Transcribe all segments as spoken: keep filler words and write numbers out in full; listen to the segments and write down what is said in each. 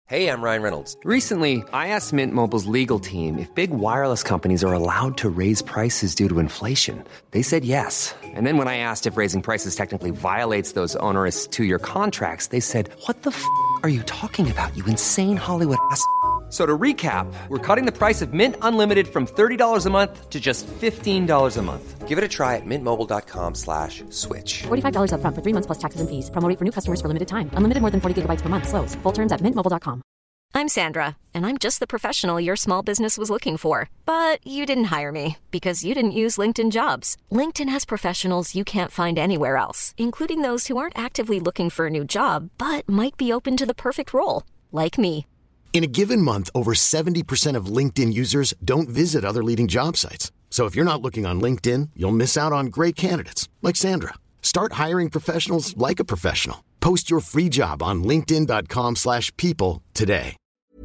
Hey, I'm Ryan Reynolds. Recently, I asked Mint Mobile's legal team if big wireless companies are allowed to raise prices due to inflation. They said yes. And then when I asked if raising prices technically violates those onerous two-year contracts, they said, "What the f*** are you talking about, you insane Hollywood ass?" So to recap, we're cutting the price of Mint Unlimited from thirty dollars a month to just fifteen dollars a month. Give it a try at mintmobile.com slash switch. forty-five dollars up front for three months plus taxes and fees. Promo rate for new customers for limited time. Unlimited more than forty gigabytes per month. Slows full terms at mint mobile dot com. I'm Sandra, and I'm just the professional your small business was looking for. But you didn't hire me because you didn't use LinkedIn Jobs. LinkedIn has professionals you can't find anywhere else, including those who aren't actively looking for a new job, but might be open to the perfect role, like me. In a given month, over seventy percent of LinkedIn users don't visit other leading job sites. So if you're not looking on LinkedIn, you'll miss out on great candidates like Sandra. Start hiring professionals like a professional. Post your free job on linkedin dot com slash people today.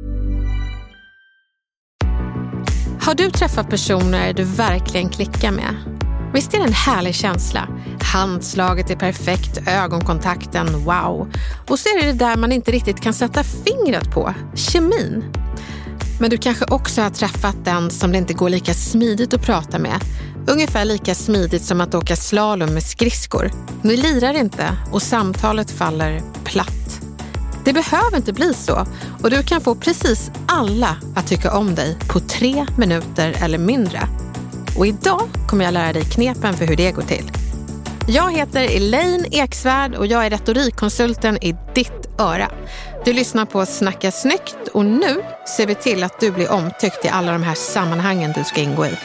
Har du träffat personer du verkligen klickar med? Visst är det en härlig känsla? Handslaget är perfekt, ögonkontakten, wow. Och så är det det där man inte riktigt kan sätta fingret på, kemin. Men du kanske också har träffat den som det inte går lika smidigt att prata med. Ungefär lika smidigt som att åka slalom med skridskor. Ni lirar inte och samtalet faller platt. Det behöver inte bli så, och du kan få precis alla att tycka om dig på tre minuter eller mindre. Och idag kommer jag lära dig knepen för hur det går till. Jag heter Elaine Eksvärd och jag är retorikkonsulten i ditt öra. Du lyssnar på Snacka snyggt och nu ser vi till att du blir omtyckt i alla de här sammanhangen du ska ingå i.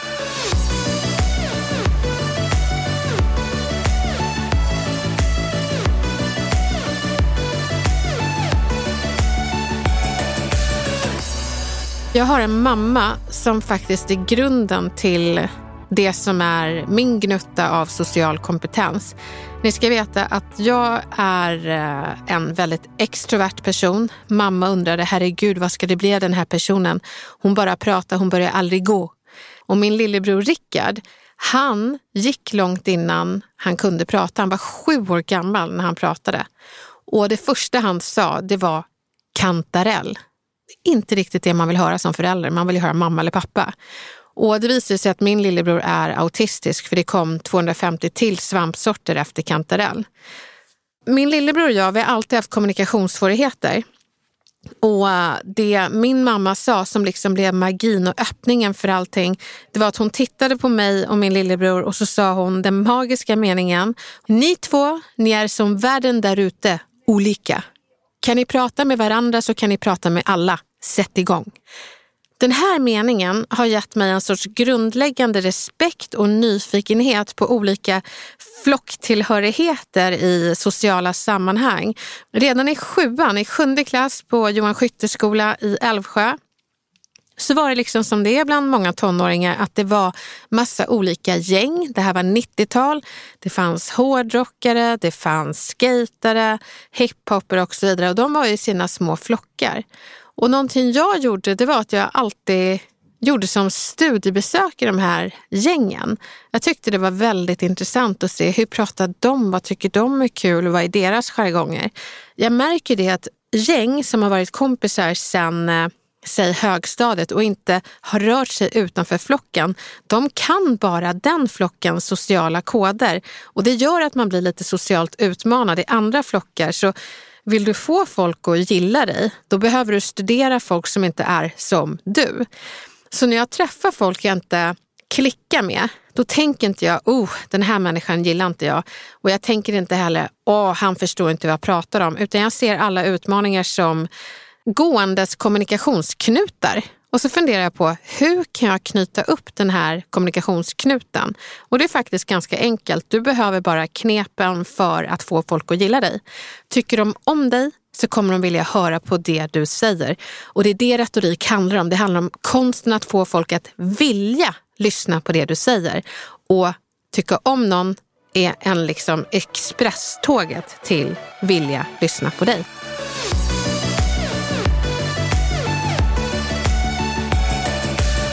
Jag har en mamma som faktiskt är grunden till det som är min gnutta av social kompetens. Ni ska veta att jag är en väldigt extrovert person. Mamma undrade, herregud, vad ska det bli av den här personen? Hon bara pratar, hon börjar aldrig gå. Och min lillebror Rickard, han gick långt innan han kunde prata. Han var sju år gammal när han pratade. Och det första han sa, det var kantarell. Inte riktigt det man vill höra som förälder. Man vill höra mamma eller pappa. Och det visar sig att min lillebror är autistisk, för det kom tvåhundrafemtio till svampsorter efter kantarell. Min lillebror och jag, vi har alltid haft kommunikationssvårigheter. Och det min mamma sa som liksom blev magin och öppningen för allting, det var att hon tittade på mig och min lillebror och så sa hon den magiska meningen: ni två, ni är som världen där ute, olika. Kan ni prata med varandra så kan ni prata med alla. Sätt igång. Den här meningen har gett mig en sorts grundläggande respekt och nyfikenhet på olika flocktillhörigheter i sociala sammanhang. Redan i sjuan, i sjunde klass på Johan Skytteskola i Älvsjö, så var det liksom som det är bland många tonåringar, att det var massa olika gäng. Det här var nittiotal. Det fanns hårdrockare, det fanns skatare, hiphopper och så vidare. Och de var i sina små flockar. Och någonting jag gjorde, det var att jag alltid gjorde som studiebesök i de här gängen. Jag tyckte det var väldigt intressant att se hur pratar de, vad tycker de är kul och vad är deras jargonger. Jag märker det att gäng som har varit kompisar sedan säg högstadiet och inte har rört sig utanför flocken, de kan bara den flockens sociala koder. Och det gör att man blir lite socialt utmanad i andra flockar. Så vill du få folk att gilla dig, då behöver du studera folk som inte är som du. Så när jag träffar folk jag inte klickar med, då tänker inte jag, oh, den här människan gillar inte jag. Och jag tänker inte heller, åh, oh, han förstår inte vad jag pratar om. Utan jag ser alla utmaningar som gåendes kommunikationsknutar. Och så funderar jag på, hur kan jag knyta upp den här kommunikationsknuten? Och det är faktiskt ganska enkelt. Du behöver bara knepen för att få folk att gilla dig. Tycker de om dig så kommer de vilja höra på det du säger. Och det är det retorik handlar om. Det handlar om konsten att få folk att vilja lyssna på det du säger. Och tycka om någon är en liksom expresståget till vilja lyssna på dig.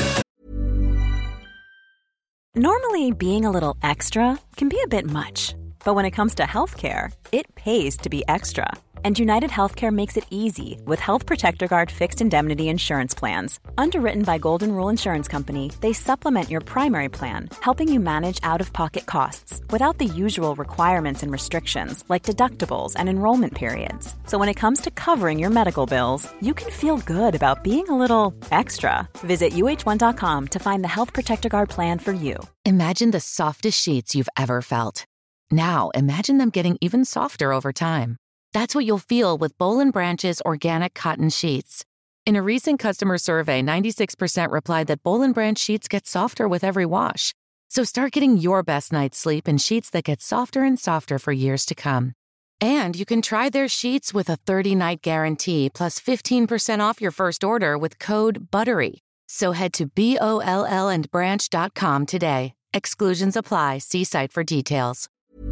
Normally, being a little extra can be a bit much, But when it comes to healthcare, it pays to be extra. And United Healthcare makes it easy with Health Protector Guard fixed indemnity insurance plans. Underwritten by Golden Rule Insurance Company, they supplement your primary plan, helping you manage out-of-pocket costs without the usual requirements and restrictions like deductibles and enrollment periods. So when it comes to covering your medical bills, you can feel good about being a little extra. Visit U H one dot com to find the Health Protector Guard plan for you. Imagine the softest sheets you've ever felt. Now imagine them getting even softer over time. That's what you'll feel with Boll and Branch's organic cotton sheets. In a recent customer survey, ninety-six percent replied that Boll and Branch sheets get softer with every wash. So start getting your best night's sleep in sheets that get softer and softer for years to come. And you can try their sheets with a thirty-night guarantee plus fifteen percent off your first order with code BUTTERY. So head to B O L L and branch dot com today. Exclusions apply. See site for details.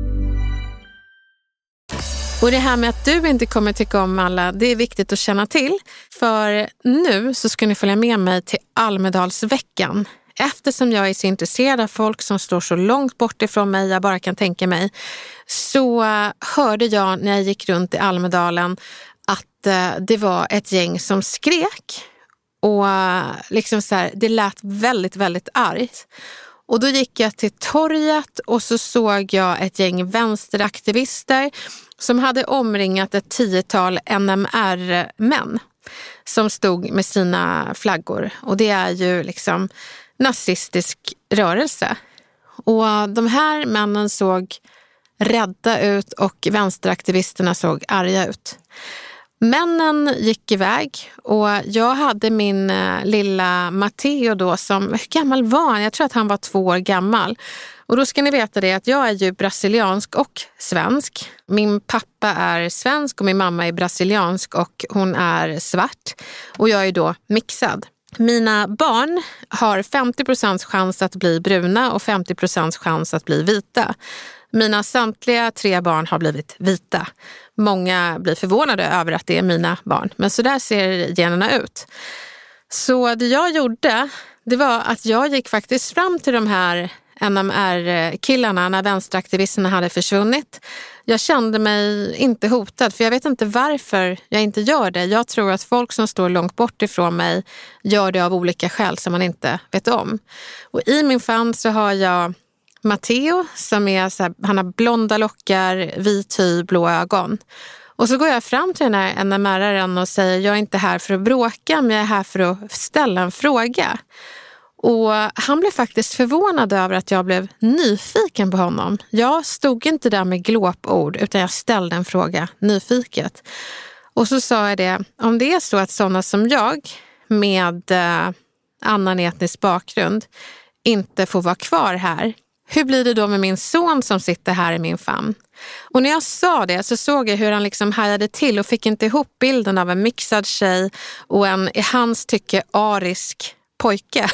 Och det här med att du inte kommer tycka om alla, det är viktigt att känna till. För nu så ska ni följa med mig till Almedalsveckan. Eftersom jag är så intresserad av folk som står så långt bort ifrån mig, jag bara kan tänka mig, så hörde jag när jag gick runt i Almedalen att det var ett gäng som skrek. Och liksom så här, det lät väldigt, väldigt argt. Och då gick jag till torget och så såg jag ett gäng vänsteraktivister som hade omringat ett tiotal N M R-män som stod med sina flaggor. Och det är ju liksom nazistisk rörelse. Och de här männen såg rädda ut och vänsteraktivisterna såg arga ut. Männen gick iväg och jag hade min eh, lilla Matteo då som, hur gammal var han? Jag tror att han var två år gammal. Och då ska ni veta det att jag är ju brasiliansk och svensk. Min pappa är svensk och min mamma är brasiliansk och hon är svart. Och jag är då mixad. Mina barn har femtio procent chans att bli bruna och femtio procent chans att bli vita. Mina samtliga tre barn har blivit vita. Många blir förvånade över att det är mina barn. Men så där ser generna ut. Så det jag gjorde, det var att jag gick faktiskt fram till de här N M R-killarna när vänsteraktivisterna hade försvunnit. Jag kände mig inte hotad, för jag vet inte varför jag inte gör det. Jag tror att folk som står långt bort ifrån mig gör det av olika skäl som man inte vet om. Och i min famn så har jag Matteo som är så här, han har blonda lockar, vit hy, blå ögon. Och så går jag fram till den här N M R-aren och säger, jag är inte här för att bråka, men jag är här för att ställa en fråga. Och han blev faktiskt förvånad över att jag blev nyfiken på honom. Jag stod inte där med glåpord utan jag ställde en fråga nyfiket. Och så sa jag det, om det är så att sådana som jag med eh, annan etnisk bakgrund inte får vara kvar här, hur blir det då med min son som sitter här i min famn? Och när jag sa det så såg jag hur han liksom hajade till och fick inte ihop bilden av en mixad tjej och en i hans tycke arisk pojke.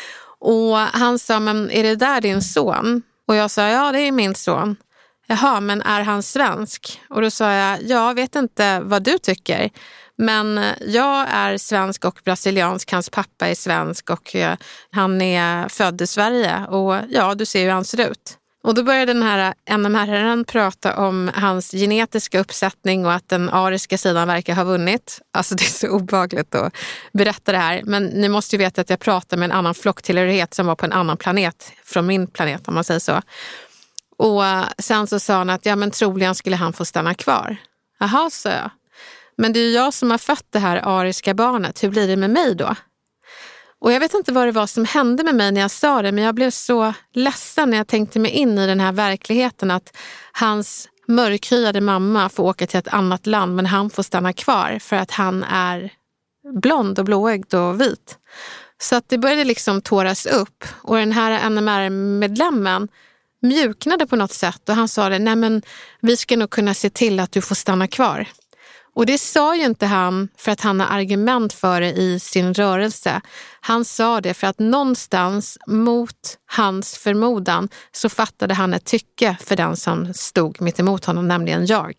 Och han sa, men är det där din son? Och jag sa, ja det är min son. Jaha, men är han svensk? Och då sa jag, jag vet inte vad du tycker. Men jag är svensk och brasiliansk, hans pappa är svensk och han är född i Sverige. Och ja, du ser hur han ser ut. Och då började den här N M R-aren prata om hans genetiska uppsättning och att den ariska sidan verkar ha vunnit. Alltså det är så obehagligt att berätta det här. Men ni måste ju veta att jag pratar med en annan flocktillhörighet som var på en annan planet. Från min planet om man säger så. Och sen så sa han att ja men troligen skulle han få stanna kvar. Jaha, sa jag. Men det är ju jag som har fött det här ariska barnet. Hur blir det med mig då? Och jag vet inte vad det var som hände med mig när jag sa det. Men jag blev så ledsen när jag tänkte mig in i den här verkligheten. Att hans mörkhyade mamma får åka till ett annat land. Men han får stanna kvar för att han är blond och blåögd och vit. Så att det började liksom tåras upp. Och den här N M R-medlemmen mjuknade på något sätt. Och han sa det, nej men vi ska nog kunna se till att du får stanna kvar. Och det sa ju inte han för att han har argument för det i sin rörelse. Han sa det för att någonstans mot hans förmodan så fattade han ett tycke för den som stod mitt emot honom, nämligen jag.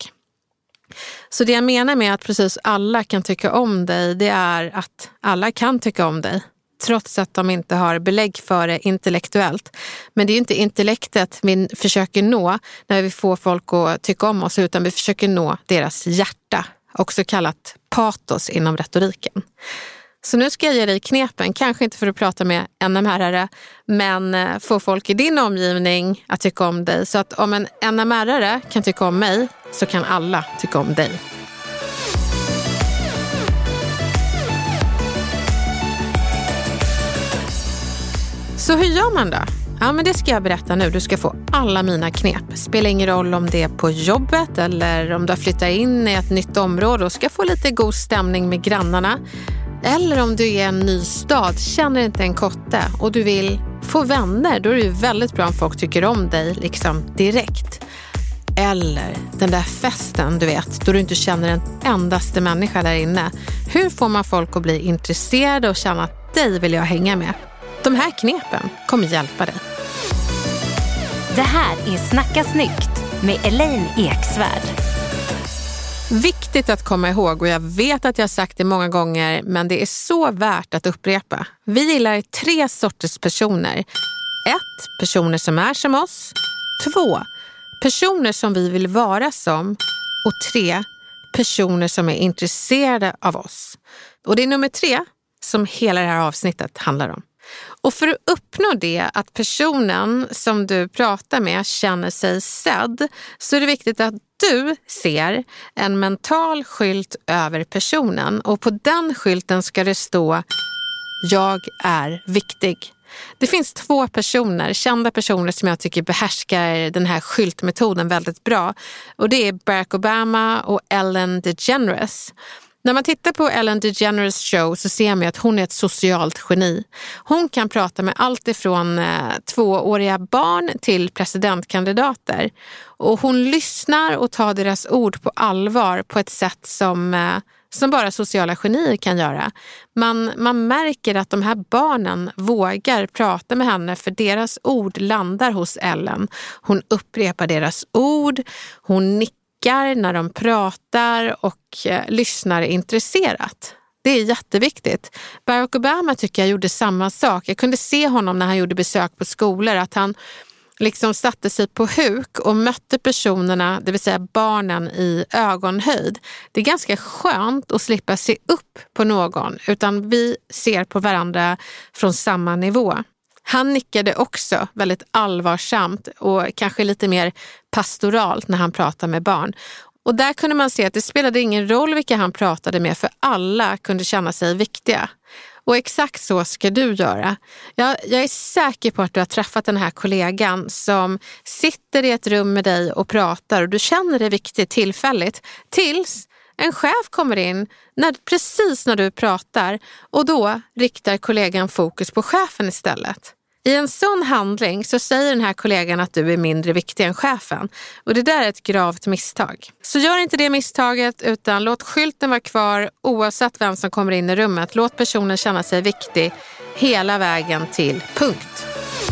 Så det jag menar med att precis alla kan tycka om dig, det är att alla kan tycka om dig. trots att de inte har belägg för det intellektuellt. Men det är ju inte intellektet vi försöker nå när vi får folk att tycka om oss, utan vi försöker nå deras hjärta, också kallat patos inom retoriken. Så nu ska jag ge dig knepen, kanske inte för att prata med N M R-are, men få folk i din omgivning att tycka om dig. Så att om en N M R-are kan tycka om mig, så kan alla tycka om dig. Så hur gör man då? Ja, men det ska jag berätta nu. Du ska få alla mina knep. Spelar ingen roll om det är på jobbet eller om du har flyttat in i ett nytt område och ska få lite god stämning med grannarna. Eller om du är i en ny stad, känner inte en kotte och du vill få vänner, då är det ju väldigt bra om folk tycker om dig liksom direkt. Eller den där festen, du vet, då du inte känner en endaste människa där inne. Hur får man folk att bli intresserade och känna att dig vill jag hänga med? De här knepen kommer hjälpa dig. Det här är Snacka snyggt med Elaine Eksvärd. Viktigt att komma ihåg, och jag vet att jag har sagt det många gånger, men det är så värt att upprepa. Vi gillar tre sorters personer. Ett, personer som är som oss. Två, personer som vi vill vara som. Och tre, personer som är intresserade av oss. Och det är nummer tre som hela det här avsnittet handlar om. Och för att uppnå det, att personen som du pratar med känner sig sedd, så är det viktigt att du ser en mental skylt över personen. Och på den skylten ska det stå: jag är viktig. Det finns två personer, kända personer som jag tycker behärskar den här skyltmetoden väldigt bra. Och det är Barack Obama och Ellen DeGeneres. När man tittar på Ellen DeGeneres show så ser man att hon är ett socialt geni. Hon kan prata med allt ifrån eh, tvååriga barn till presidentkandidater. Och hon lyssnar och tar deras ord på allvar på ett sätt som, eh, som bara sociala genier kan göra. Man, man märker att de här barnen vågar prata med henne, för deras ord landar hos Ellen. Hon upprepar deras ord, hon nickar när de pratar och eh, lyssnar intresserat. Det är jätteviktigt. Barack Obama tycker jag gjorde samma sak. Jag kunde se honom när han gjorde besök på skolor, att han liksom satte sig på huk och mötte personerna, det vill säga barnen, i ögonhöjd. Det är ganska skönt att slippa se upp på någon, utan vi ser på varandra från samma nivå. Han nickade också väldigt allvarsamt och kanske lite mer pastoralt när han pratade med barn. Och där kunde man se att det spelade ingen roll vilka han pratade med, för alla kunde känna sig viktiga. Och exakt så ska du göra. Jag, jag är säker på att du har träffat den här kollegan som sitter i ett rum med dig och pratar, och du känner det viktigt tillfälligt tills en chef kommer in när, precis när du pratar, och då riktar kollegan fokus på chefen istället. I en sån handling så säger den här kollegan att du är mindre viktig än chefen. Och det där är ett gravt misstag. Så gör inte det misstaget, utan låt skylten vara kvar oavsett vem som kommer in i rummet. Låt personen känna sig viktig hela vägen till punkt.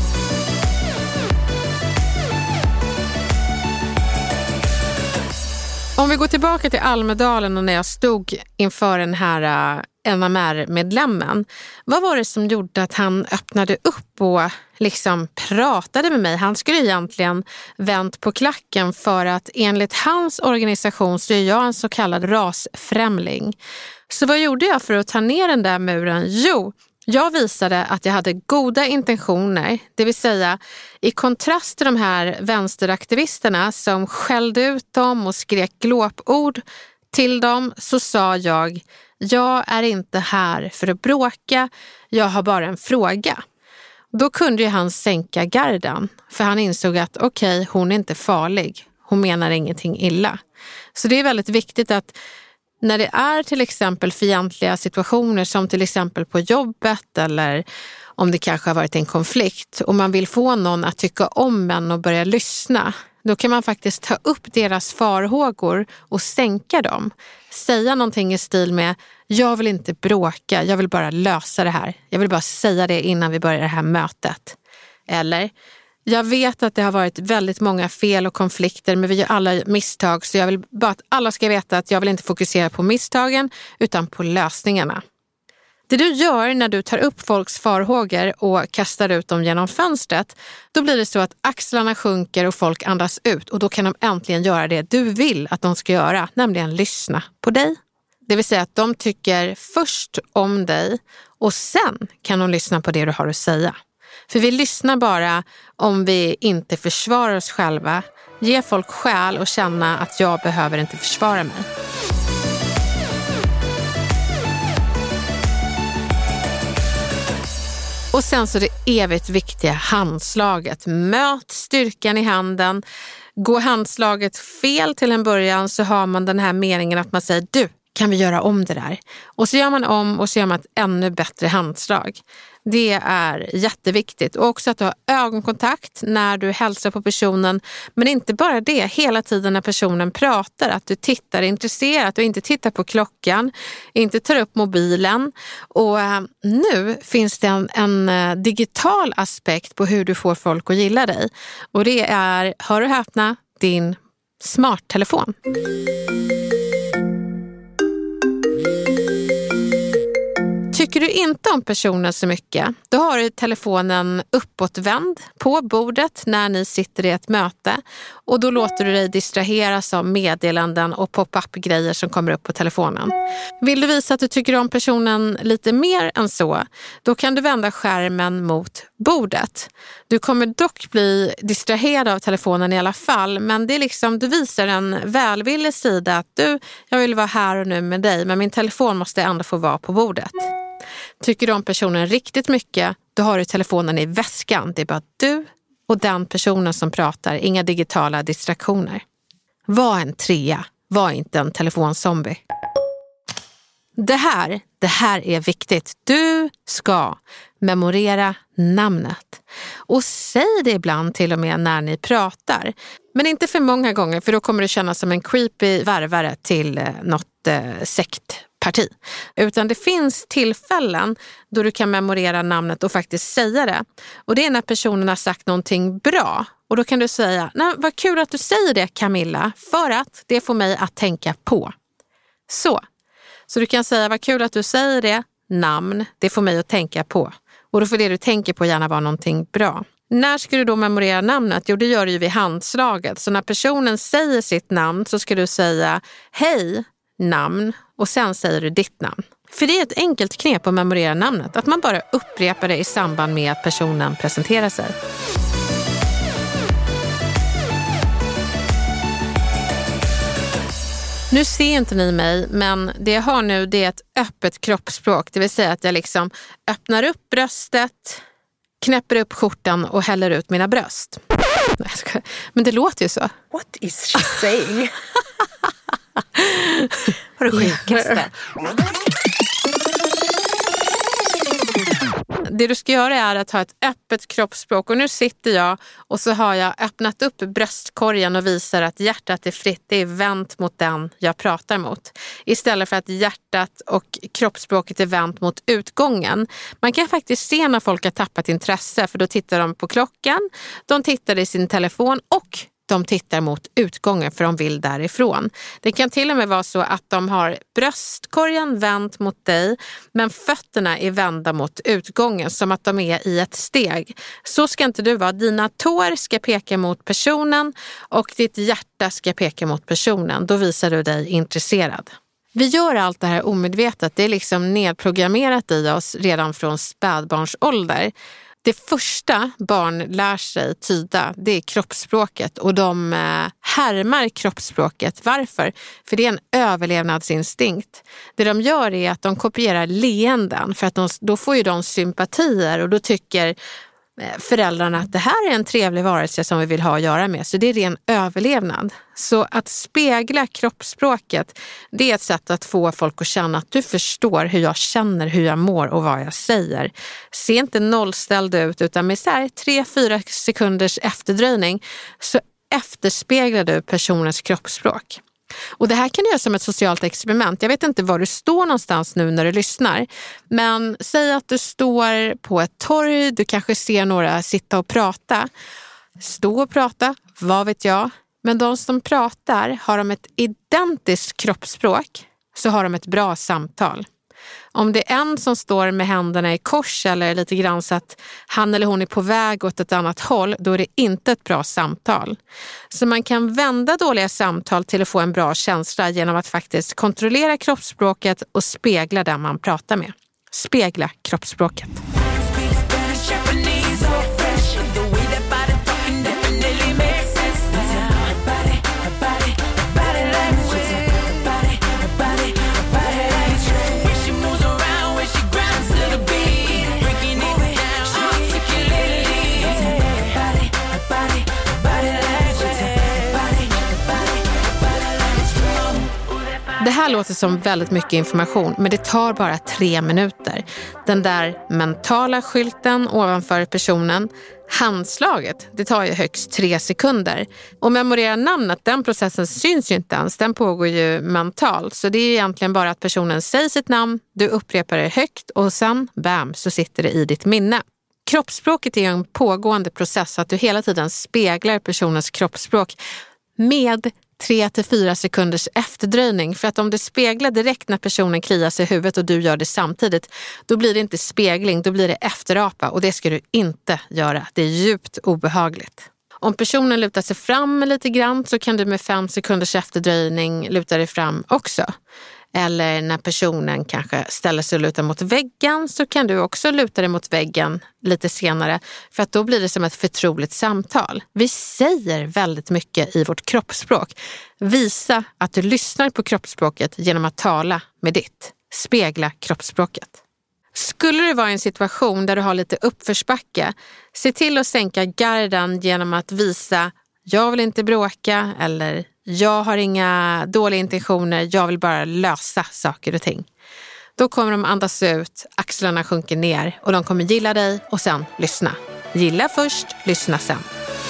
Om vi går tillbaka till Almedalen och när jag stod inför den här N M R-medlemmen. Vad var det som gjorde att han öppnade upp och liksom pratade med mig? Han skulle egentligen vänt på klacken, för att enligt hans organisation så är jag en så kallad rasfrämling. Så vad gjorde jag för att ta ner den där muren? Jo, jag visade att jag hade goda intentioner, det vill säga i kontrast till de här vänsteraktivisterna som skällde ut dem och skrek glåpord till dem, så sa jag: jag är inte här för att bråka, jag har bara en fråga. Då kunde ju han sänka garden, för han insåg att okej, okay, hon är inte farlig, hon menar ingenting illa. Så det är väldigt viktigt att när det är till exempel fientliga situationer, som till exempel på jobbet, eller om det kanske har varit en konflikt och man vill få någon att tycka om en och börja lyssna, då kan man faktiskt ta upp deras farhågor och sänka dem. Säga någonting i stil med: jag vill inte bråka, jag vill bara lösa det här. Jag vill bara säga det innan vi börjar det här mötet. Eller: jag vet att det har varit väldigt många fel och konflikter, men vi gör alla misstag, så jag vill bara att alla ska veta att jag vill inte fokusera på misstagen utan på lösningarna. Det du gör när du tar upp folks farhågor och kastar ut dem genom fönstret, då blir det så att axlarna sjunker och folk andas ut och då kan de äntligen göra det du vill att de ska göra, nämligen lyssna på dig. Det vill säga att de tycker först om dig och sen kan de lyssna på det du har att säga. För vi lyssnar bara om vi inte försvarar oss själva. Ge folk skäl och känna att jag behöver inte försvara mig. Och sen så det evigt viktiga handslaget. Möt styrkan i handen. Går handslaget fel till en början så har man den här meningen att man säger du, kan vi göra om det där? Och så gör man om och så gör man ett ännu bättre handslag. Det är jätteviktigt. Och också att du har ögonkontakt när du hälsar på personen. Men inte bara det, hela tiden när personen pratar. Att du tittar intresserat och inte tittar på klockan. Inte tar upp mobilen. Och äh, nu finns det en, en äh, digital aspekt på hur du får folk att gilla dig. Och det är, hör du häpna, din smarttelefon. Tycker du inte om personen så mycket, då har du telefonen uppåtvänd på bordet när ni sitter i ett möte och då låter du dig distraheras av meddelanden och pop-up-grejer som kommer upp på telefonen. Vill du visa att du tycker om personen lite mer än så, då kan du vända skärmen mot bordet. Du kommer dock bli distraherad av telefonen i alla fall, men det är liksom, du visar en välvillig sida att du, jag vill vara här och nu med dig, men min telefon måste ändå få vara på bordet. Tycker du om personen riktigt mycket, då har du telefonen i väskan. Det är bara du och den personen som pratar, inga digitala distraktioner. Var en trea, var inte en telefonzombie. Det här, det här är viktigt. Du ska memorera namnet. Och säg det ibland till och med när ni pratar. Men inte för många gånger, för då kommer det kännas som en creepy värvare till något eh, sektparti. Utan det finns tillfällen då du kan memorera namnet och faktiskt säga det. Och det är när personen har sagt någonting bra. Och då kan du säga, nej, vad kul att du säger det Camilla, för att det får mig att tänka på. Så. Så du kan säga, vad kul att du säger det, namn, det får mig att tänka på. Och då får det du tänker på gärna vara någonting bra. När ska du då memorera namnet? Jo, det gör du ju vid handslaget. Så när personen säger sitt namn så ska du säga, hej, namn, och sen säger du ditt namn. För det är ett enkelt knep att memorera namnet. Att man bara upprepar det i samband med att personen presenterar sig. Nu ser inte ni mig, men det jag har nu det är ett öppet kroppsspråk. Det vill säga att jag liksom öppnar upp bröstet, knäpper upp skjortan och häller ut mina bröst. Men det låter ju så. What is she saying? Vad är det sjukaste? Det du ska göra är att ha ett öppet kroppsspråk. Och nu sitter jag och så har jag öppnat upp bröstkorgen och visar att hjärtat är fritt. Det är vänt mot den jag pratar mot. Istället för att hjärtat och kroppsspråket är vänt mot utgången. Man kan faktiskt se när folk har tappat intresse, för då tittar de på klockan, de tittar i sin telefon och de tittar mot utgången för de vill därifrån. Det kan till och med vara så att de har bröstkorgen vänd mot dig men fötterna är vända mot utgången som att de är i ett steg. Så ska inte du vara. Dina tår ska peka mot personen och ditt hjärta ska peka mot personen. Då visar du dig intresserad. Vi gör allt det här omedvetet. Det är liksom nedprogrammerat i oss redan från spädbarnsålder. Det första barn lär sig tyda, det är kroppsspråket och de härmar kroppsspråket. Varför? För det är en överlevnadsinstinkt. Det de gör är att de kopierar leenden för att de, då får ju de sympatier och då tycker föräldrarna att det här är en trevlig varelse som vi vill ha att göra med. Så det är ren överlevnad. Så att spegla kroppsspråket, det är ett sätt att få folk att känna att du förstår hur jag känner, hur jag mår och vad jag säger. Se inte nollställd ut utan med så här tre fyra sekunders efterdröjning så efterspeglar du personens kroppsspråk. Och det här kan du göra som ett socialt experiment. Jag vet inte var du står någonstans nu när du lyssnar. Men säg att du står på ett torg. Du kanske ser några sitta och prata. Stå och prata, vad vet jag. Men de som pratar, har de ett identiskt kroppsspråk så har de ett bra samtal. Om det är en som står med händerna i kors eller lite grann så att han eller hon är på väg åt ett annat håll, då är det inte ett bra samtal. Så man kan vända dåliga samtal till att få en bra känsla genom att faktiskt kontrollera kroppsspråket och spegla den man pratar med. Spegla kroppsspråket. Det här låter som väldigt mycket information, men det tar bara tre minuter. Den där mentala skylten ovanför personen, handslaget, det tar ju högst tre sekunder. Och memorera namnet, den processen syns ju inte ens, den pågår ju mentalt. Så det är egentligen bara att personen säger sitt namn, du upprepar det högt och sen, bam, så sitter det i ditt minne. Kroppsspråket är en pågående process, att du hela tiden speglar personens kroppsspråk med tre till fyra sekunders efterdröjning. För att om det speglar direkt när personen kliar sig i huvudet och du gör det samtidigt, då blir det inte spegling, då blir det efterapa, och det ska du inte göra. Det är djupt obehagligt. Om personen lutar sig fram lite grann så kan du med fem sekunders efterdröjning luta dig fram också. Eller när personen kanske ställer sig och lutar mot väggen så kan du också luta dig mot väggen lite senare, för att då blir det som ett förtroligt samtal. Vi säger väldigt mycket i vårt kroppsspråk. Visa att du lyssnar på kroppsspråket genom att tala med ditt. Spegla kroppsspråket. Skulle det vara en situation där du har lite uppförsbacke, se till att sänka garden genom att visa jag vill inte bråka eller jag har inga dåliga intentioner, jag vill bara lösa saker och ting. Då kommer de andas ut, axlarna sjunker ner och de kommer gilla dig och sen lyssna. Gilla först, lyssna sen.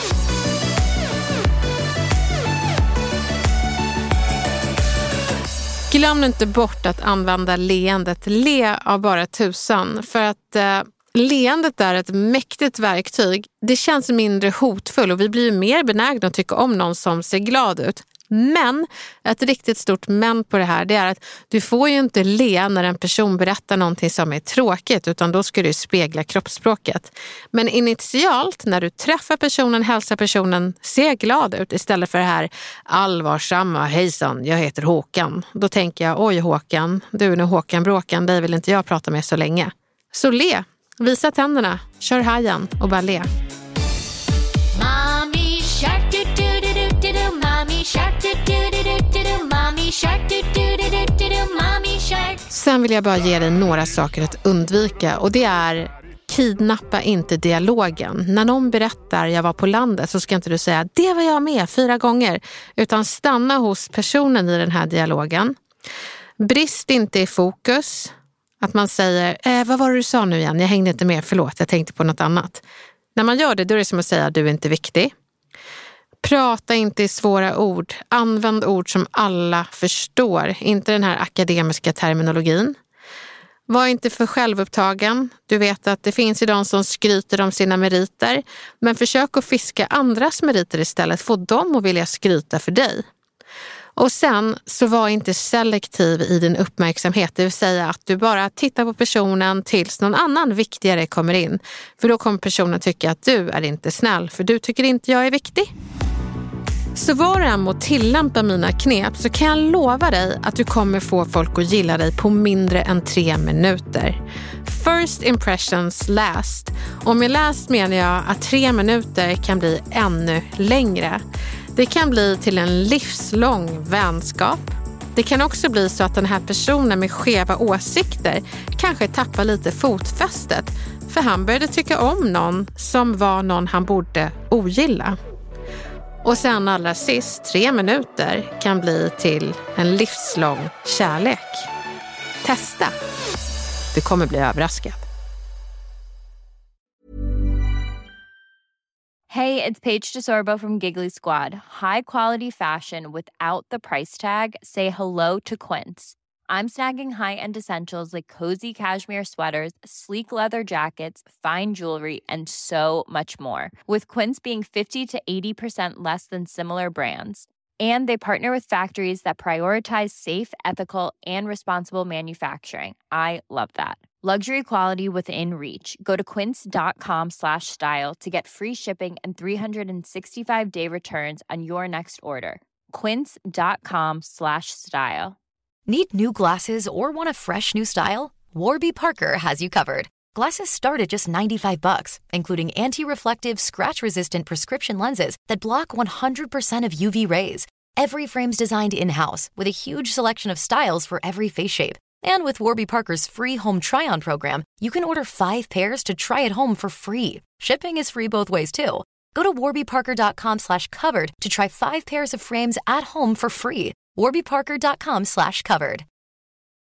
Glöm inte bort att använda leendet. Le av bara tusan, för att eh, leendet är ett mäktigt verktyg. Det känns mindre hotfull och vi blir ju mer benägna att tycka om någon som ser glad ut. Men ett riktigt stort men på det här, det är att du får ju inte le när en person berättar någonting som är tråkigt, utan då ska du spegla kroppsspråket. Men initialt när du träffar personen, hälsar personen, ser glad ut istället för det här allvarsamma, hejsan, jag heter Håkan. Då tänker jag, oj Håkan, du är nu Håkan Bråkan, dig vill inte jag prata med så länge. Så le, visa tänderna, kör hajen och bara le. Mommy shark do do do do do mommy shark do do do do do mommy shark do do do do do mommy shark. Sen vill jag bara ge dig några saker att undvika, och det är: kidnappa inte dialogen. När någon berättar jag var på landet så ska inte du säga det var jag med fyra gånger, utan stanna hos personen i den här dialogen. Brist inte i fokus. Att man säger, eh, vad var det du sa nu igen? Jag hängde inte med, förlåt, jag tänkte på något annat. När man gör det, då är det som att säga du är inte viktig. Prata inte i svåra ord. Använd ord som alla förstår, inte den här akademiska terminologin. Var inte för självupptagen. Du vet att det finns de som skryter om sina meriter, men försök att fiska andras meriter istället. Få dem att vilja skryta för dig. Och sen så var inte selektiv i din uppmärksamhet, det vill säga att du bara tittar på personen tills någon annan viktigare kommer in. För då kommer personen tycka att du är inte snäll, för du tycker inte jag är viktig. Så var du än må tillämpa mina knep så kan jag lova dig att du kommer få folk att gilla dig på mindre än tre minuter. First impressions last. Och med last menar jag att tre minuter kan bli ännu längre. Det kan bli till en livslång vänskap. Det kan också bli så att den här personen med skeva åsikter kanske tappar lite fotfästet, för han började tycka om någon som var någon han borde ogilla. Och sen allra sist, tre minuter kan bli till en livslång kärlek. Testa. Du kommer bli överraskad. Hey, it's Paige DeSorbo from Giggly Squad. High quality fashion without the price tag. Say hello to Quince. I'm snagging high-end essentials like cozy cashmere sweaters, sleek leather jackets, fine jewelry, and so much more. With Quince being fifty to eighty percent less than similar brands. And they partner with factories that prioritize safe, ethical, and responsible manufacturing. I love that. Luxury quality within reach. Go to quince.com slash style to get free shipping and three sixty-five day returns on your next order. Quince.com slash style. Need new glasses or want a fresh new style? Warby Parker has you covered. Glasses start at just ninety-five bucks, including anti-reflective, scratch-resistant prescription lenses that block one hundred percent of U V rays. Every frame's designed in-house with a huge selection of styles for every face shape. And with Warby Parker's free home try-on program, you can order five pairs to try at home for free. Shipping is free both ways, too. Go to warbyparker.com slash covered to try five pairs of frames at home for free. warbyparker.com slash covered.